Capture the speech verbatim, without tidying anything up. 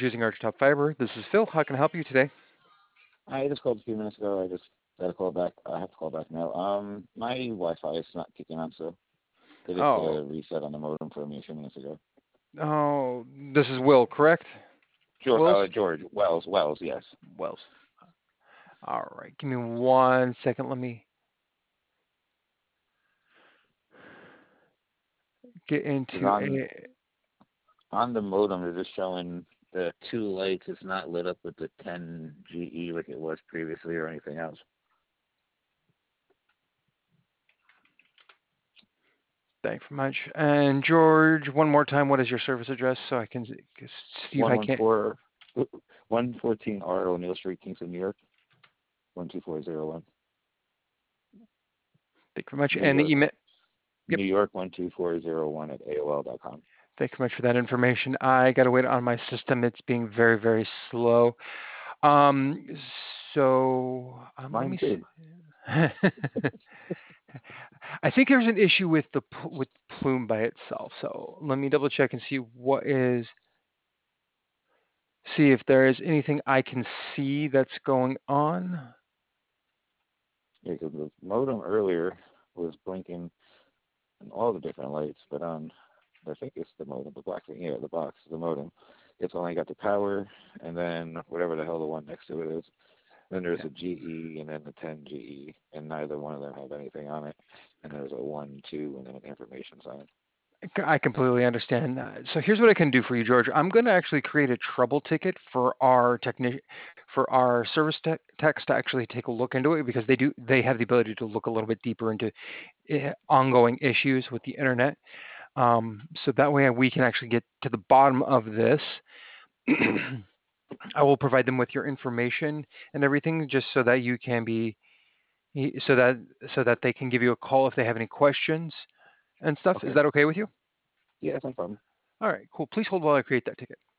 using Archtop Fiber. This is Phil. How can I help you today? I just called a few minutes ago. I just got to call back. I have to call back now. Um, my Wi-Fi is not kicking on, so they just did Oh, a reset on the modem for me a few minutes ago. oh, this is Will, correct? George, Wills? uh, George Wells, Wells, yes. Wells. All right. Give me one second. Let me get Because into on a. on the modem, they're just showing the two lights. It's not lit up with the ten G E like it was previously or anything else. Thank you very much. And George, one more time, what is your service address so I can see if One I one can't. four, one fourteen R O'Neill Street, Kingston, New York, one two four zero one. Thank you very much. New And the York, email. Yep. New York one two four zero one at A O L dot com. Thank you very much for that information. I got to wait on my system. It's being very, very slow. Um, so um, let Mine me too. see. I think there's an issue with the pl- with Plume by itself. So let me double check and see what is see if there is anything I can see that's going on. Yeah, because the modem earlier was blinking and all the different lights, but on I think it's the modem, the black thing, yeah, the box, the modem. It's only got the power and then whatever the hell the one next to it is. Then there's Yeah. a G E and then the ten G E, and neither one of them have anything on it. And there's a one, two, and then an information sign. I completely understand that. So here's what I can do for you, George. I'm going to actually create a trouble ticket for our technician, for our service tech techs to actually take a look into it because they do they have the ability to look a little bit deeper into uh, ongoing issues with the internet. Um, so that way we can actually get to the bottom of this. I will provide them with your information and everything, just so that you can be so that so that they can give you a call if they have any questions and stuff. Is Okay. that okay with you? Yeah, that's no problem. All right, cool. Please hold while I create that ticket.